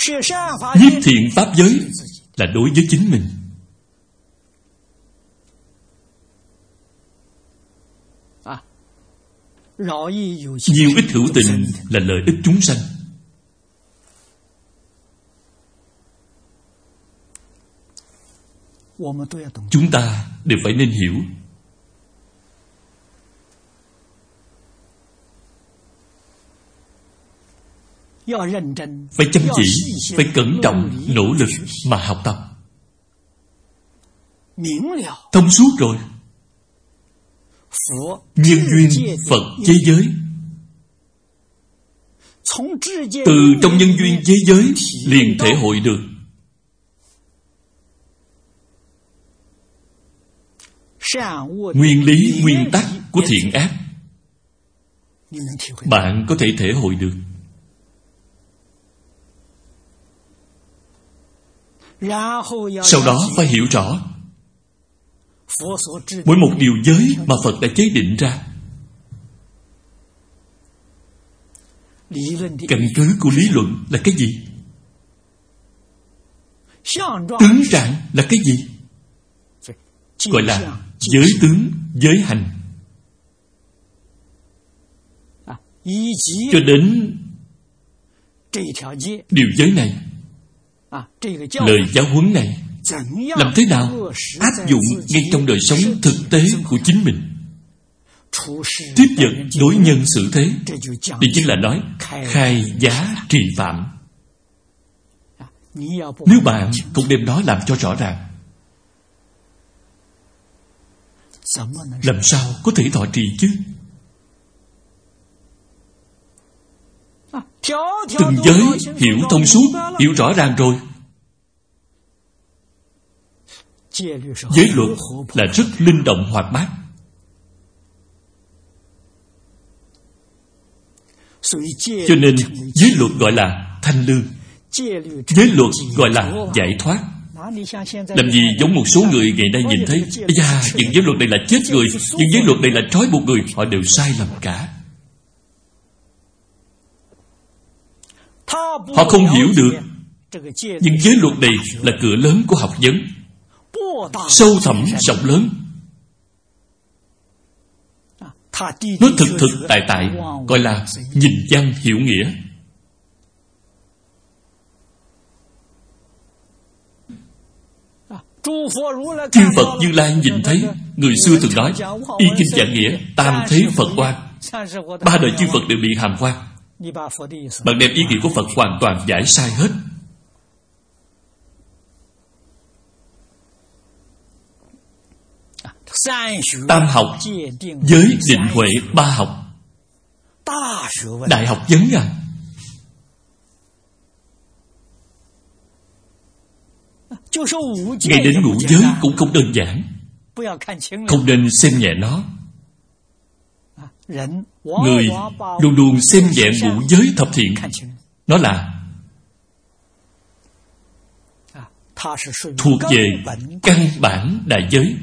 Nhiếp thiện pháp giới là đối với chính mình. Nhiều ít hữu tình là lợi ích chúng sanh. Chúng ta đều phải nên hiểu. Phải chăm chỉ, phải cẩn trọng, nỗ lực mà học tập. Thông suốt rồi, nhân duyên Phật giới giới, từ trong nhân duyên giới giới liền thể hội được. Nguyên lý, nguyên tắc của thiện ác bạn có thể thể hội được. Sau đó phải hiểu rõ mỗi một điều giới mà Phật đã chế định ra. Căn cứ của lý luận là cái gì? Tướng trạng là cái gì? Gọi là giới tướng, giới hành. Cho đến điều giới này, lời giáo huấn này làm thế nào áp dụng ngay trong đời sống thực tế của chính mình. Tiếp dẫn đối nhân xử thế thì chính là nói khai giá trì phạm. Nếu bạn không đem đó làm cho rõ ràng, làm sao có thể thọ trì chứ? Từng giới hiểu thông suốt, hiểu rõ ràng rồi. Giới luật là rất linh động hoạt bát. Cho nên giới luật gọi là thanh lương, giới luật gọi là giải thoát. Làm gì giống một số người ngày nay nhìn thấy, ây da, những giới luật này là chết người, những giới luật này là trói buộc người. Họ đều sai lầm cả. Họ không hiểu được những giới luật này là cửa lớn của học vấn, sâu thẳm rộng lớn. Nó thực thực tại tại, gọi là nhìn văn hiểu nghĩa. Chư Phật Như Lai nhìn thấy, người xưa thường nói y kinh giảng nghĩa, tam thế Phật oan. Ba đời chư Phật đều bị hàm oan. Bạn đem ý nghĩa của Phật hoàn toàn giải sai hết. Tam học, giới định huệ ba học, đại học vấn à. Ngay đến ngũ giới cũng không đơn giản. Không nên xem nhẹ nó. Người luôn luôn xem nhẹ ngũ giới thập thiện. Nó là thuộc về căn bản đại giới.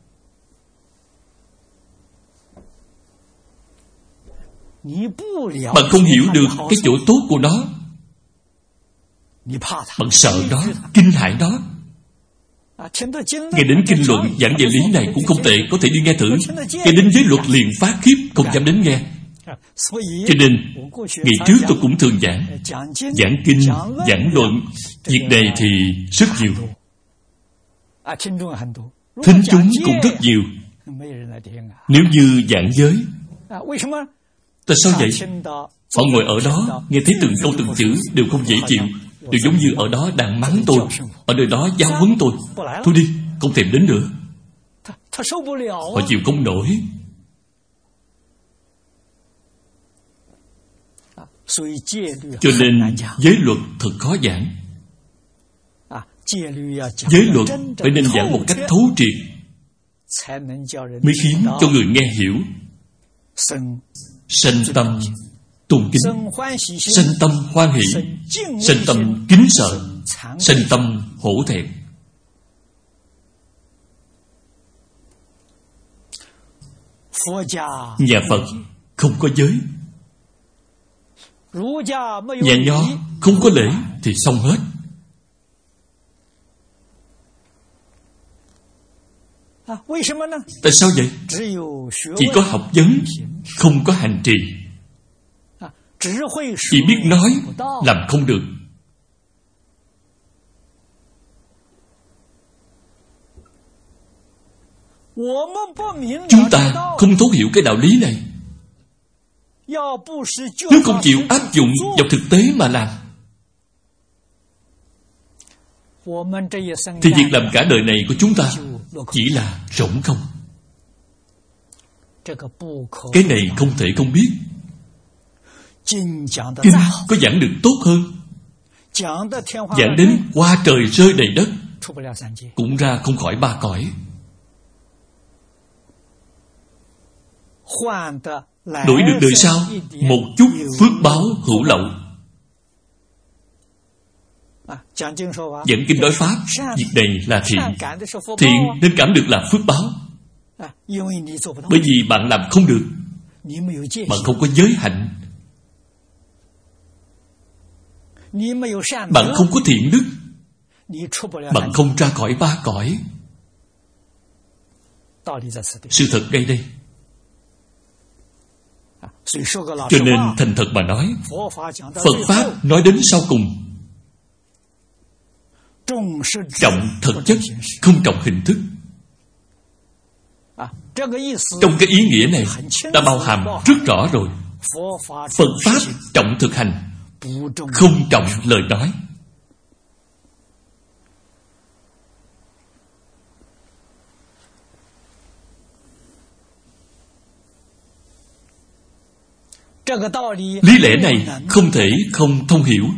Bạn không hiểu được cái chỗ tốt của nó, bạn sợ nó, kinh hãi nó. Nghe đến kinh luận giảng về lý này cũng không tệ, có thể đi nghe thử. Nghe đến giới luật liền phát khiếp, không dám đến nghe. Cho nên ngày trước tôi cũng thường giảng Giảng kinh, giảng luận. Việc này thì rất nhiều, thính chúng cũng rất nhiều. Nếu như giảng giới, tại sao vậy? Họ ngồi ở đó, nghe thấy từng câu từng chữ đều không dễ chịu, đều giống như ở đó đang mắng tôi, ở nơi đó giáo huấn tôi. Thôi đi, không thèm đến nữa. Họ chịu không nổi. Cho nên giới luật thật khó giảng. Giới luật phải nên giảng một cách thấu triệt, mới khiến cho người nghe hiểu. Sanh tâm tôn kính, sanh tâm hoan hỷ, sanh tâm kính sợ, sanh tâm hổ thẹn. Nhà Phật không có giới. Nhà Nho không có lễ thì thì xong hết. Tại sao vậy? Chỉ có học vấn, không có hành trì. Chỉ biết nói, làm không được. Chúng ta không thấu hiểu cái đạo lý này. Nếu không chịu áp dụng vào thực tế mà làm, thì việc làm cả đời này của chúng ta chỉ là rỗng không. Cái này không thể không biết. Kinh có giảng được tốt hơn, giảng đến qua trời rơi đầy đất, cũng ra không khỏi ba cõi. Đổi được đời sau một chút phước báo hữu lậu. Giảng kinh nói pháp, việc này là thiện. Thiện nên cảm được là phước báo. Bởi vì bạn làm không được, bạn không có giới hạnh, bạn không có thiện đức, bạn không ra khỏi ba cõi. Sự thật ngay đây. Cho nên thành thật mà nói, Phật Pháp nói đến sau cùng trọng thực chất, không trọng hình thức. Trong cái ý nghĩa này đã bao hàm rất rõ rồi. Phật Pháp trọng thực hành, không trọng lời nói. Lý lẽ này không thể không thông hiểu.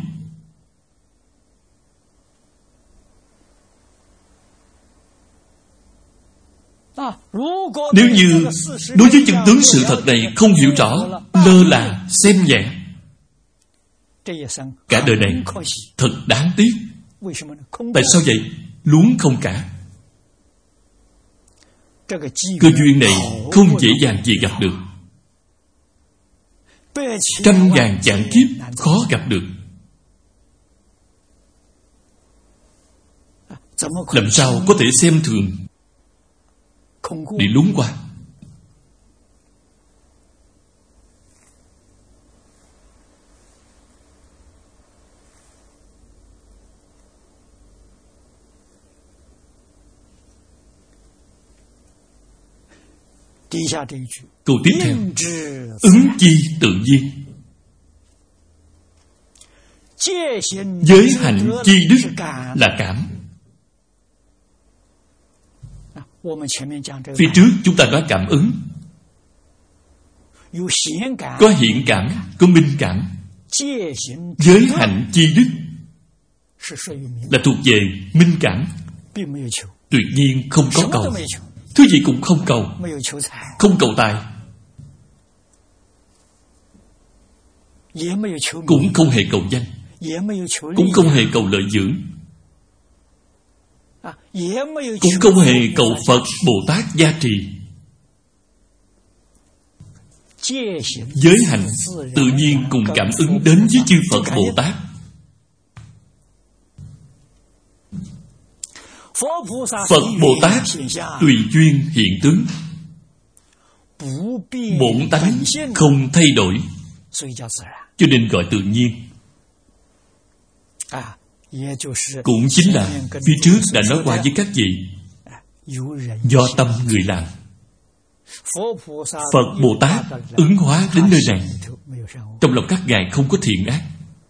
Nếu như đối với chân tướng sự thật này không hiểu rõ, lơ là, xem nhẹ, cả đời này thật đáng tiếc. Tại sao vậy? Luống không cả. Cơ duyên này không dễ dàng gì gặp được. Trăm ngàn vạn kiếp khó gặp được. Làm sao có thể xem thường, bị lún qua. Câu tiếp theo, ứng chi tự nhiên. Giới hạnh chi đức là cảm. Phía trước chúng ta nói cảm ứng, có hiện cảm, có minh cảm. Giới hạnh chi đức là thuộc về minh cảm. Tuyệt nhiên không có cầu, thứ gì cũng không cầu. Không cầu tài, cũng không hề cầu danh, cũng không hề cầu lợi dưỡng, cũng không hề cầu Phật Bồ Tát gia trì. Giới hạnh tự nhiên cùng cảm ứng đến với chư Phật Bồ Tát. Phật Bồ Tát tùy duyên hiện tướng, bổn tánh không thay đổi, cho nên gọi tự nhiên. Cũng chính là phía trước đã nói qua với các vị, do tâm người làm. Phật Bồ Tát ứng hóa đến nơi này, trong lòng các ngài không có thiện ác.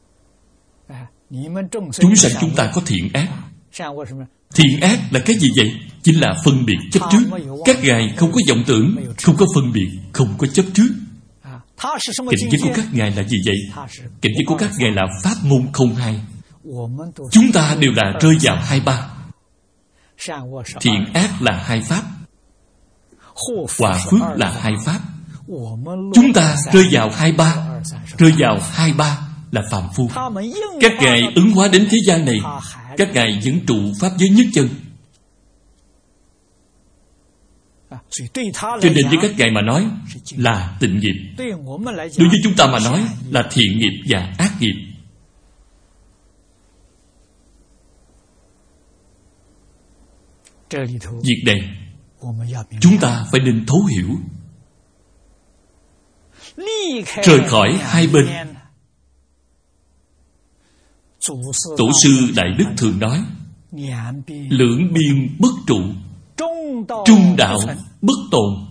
Chúng sanh chúng ta có thiện ác. Thiện ác là cái gì vậy? Chính là phân biệt chấp trước. Các ngài không có vọng tưởng, không có phân biệt, không có chấp trước. Cảnh giới của các ngài là gì vậy? Cảnh giới của các ngài là pháp môn không hai. Chúng ta đều là rơi vào hai ba. Thiện ác là hai pháp, quả phước là hai pháp. Chúng ta rơi vào hai ba, rơi vào hai ba là phàm phu. Các ngài ứng hóa đến thế gian này, các ngài vẫn trụ pháp giới nhất chân. Cho nên với các ngài mà nói là tịnh nghiệp, đối với chúng ta mà nói là thiện nghiệp và ác nghiệp. Việc này chúng ta phải nên thấu hiểu. Rời khỏi hai bên. Tổ sư Đại Đức thường nói, lưỡng biên bất trụ, trung đạo bất tồn.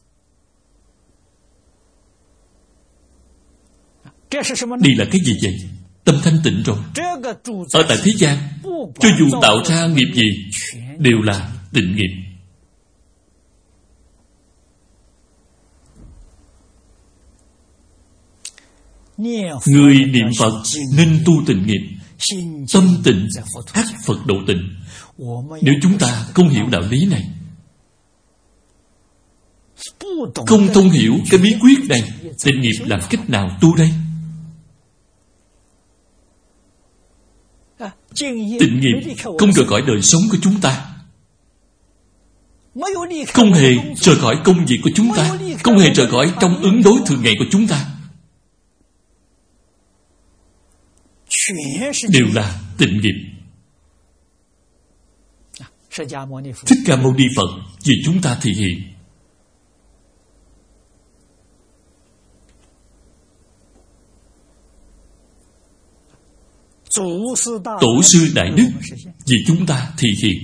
Đây là cái gì vậy? Tâm thanh tịnh rồi. Ở tại thế gian, cho dù tạo ra nghiệp gì đều là tịnh nghiệp. Người niệm Phật nên tu tịnh nghiệp. Tâm tịnh ắt Phật độ tịnh. Nếu chúng ta không hiểu đạo lý này, không thông hiểu cái bí quyết này, tịnh nghiệp làm cách nào tu đây? Tịnh nghiệp không rời khỏi đời sống của chúng ta, không hề rời khỏi công việc của chúng ta, không hề rời khỏi trong ứng đối thường ngày của chúng ta, đều là tịnh nghiệp. Thích Ca Mâu Ni Phật vì chúng ta thị hiện. Tổ sư Đại Đức vì chúng ta thị hiện.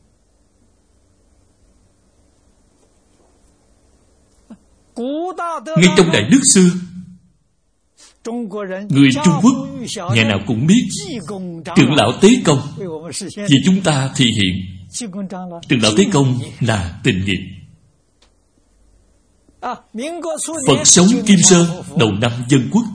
Ngay trong Đại Đức xưa, người Trung Quốc ngày nào cũng biết trưởng lão Tế Công vì chúng ta thị hiện. Trưởng lão Tế Công là tịnh nghiệp. Phật sống Kim Sơn đầu năm Dân Quốc.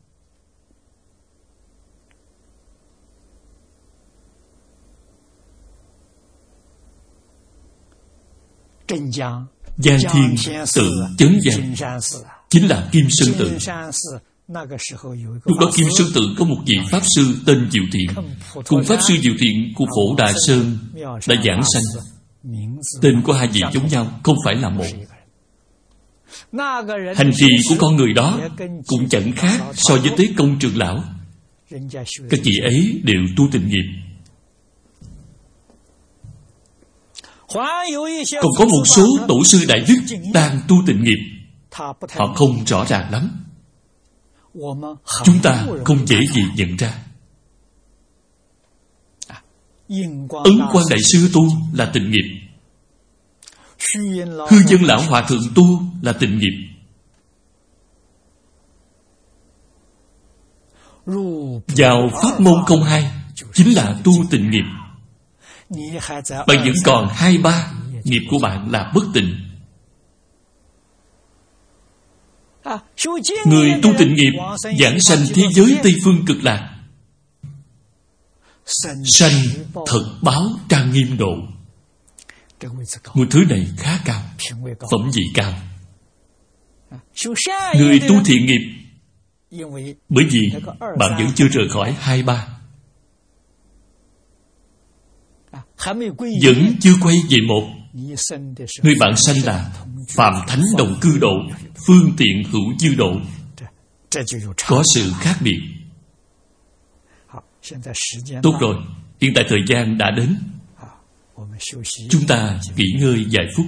Giang Thiên Tự Chấn Giang chính là Kim Sơn Tự. Lúc đó Kim Sơn Tự có một vị Pháp Sư tên Diệu Thiện, cùng Pháp Sư Diệu Thiện của Phổ Đà Sơn đã giảng sanh. Tên của hai vị giống nhau, không phải là một. Hành trì của con người đó cũng chẳng khác so với Tế Công trưởng lão. Các vị ấy đều tu tịnh nghiệp. Còn có một số tổ sư Đại Đức đang tu tịnh nghiệp, họ không rõ ràng lắm, chúng ta không dễ gì nhận ra. Ấn Quang Đại Sư tu là tịnh nghiệp, Hư Dân Lão Hòa Thượng tu là tịnh nghiệp, vào pháp môn không hai chính là tu tịnh nghiệp. Bạn vẫn còn hai ba, nghiệp của bạn là bất tịnh. Người tu tịnh nghiệp giảng sanh thế giới Tây Phương Cực Lạc, sanh thật báo trang nghiêm độ. Một thứ này khá cao, phẩm vị cao. Người tu thiện nghiệp, bởi vì bạn vẫn chưa rời khỏi hai ba, vẫn chưa quay về một. Người bạn sanh là phàm thánh đồng cư độ, phương tiện hữu dư độ, có sự khác biệt. Tốt rồi, hiện tại thời gian đã đến, chúng ta nghỉ ngơi vài phút.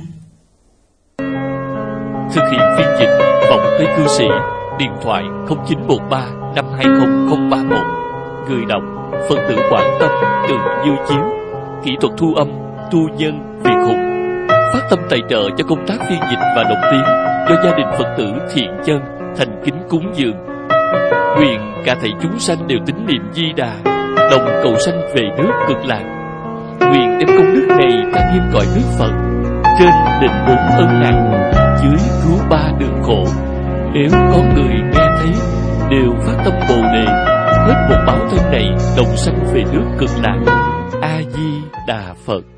Thực hiện phiên dịch Vọng Tây Cư Sĩ. Điện thoại không chín một ba năm hai không không ba một. Người đọc Phật tử Quảng Tâm, Từ Như Chiếu. Kỹ thuật thu âm Tu Nhân Việt Hùng. Phát tâm tài trợ cho công tác phiên dịch và đọc tiếng do gia đình Phật tử Thiện Chân thành kính cúng dường. Nguyện cả thảy chúng sanh đều tín niệm Di Đà, đồng cầu sanh về nước Cực Lạc. Nguyện đem công đức này tăng nghiêm cõi nước Phật, trên định bốn ân nặng, dưới cứu ba đường khổ. Nếu có người nghe thấy đều phát tâm Bồ Đề, hết một báo thân này đồng sanh về nước Cực Lạc. A Di Đà Phật.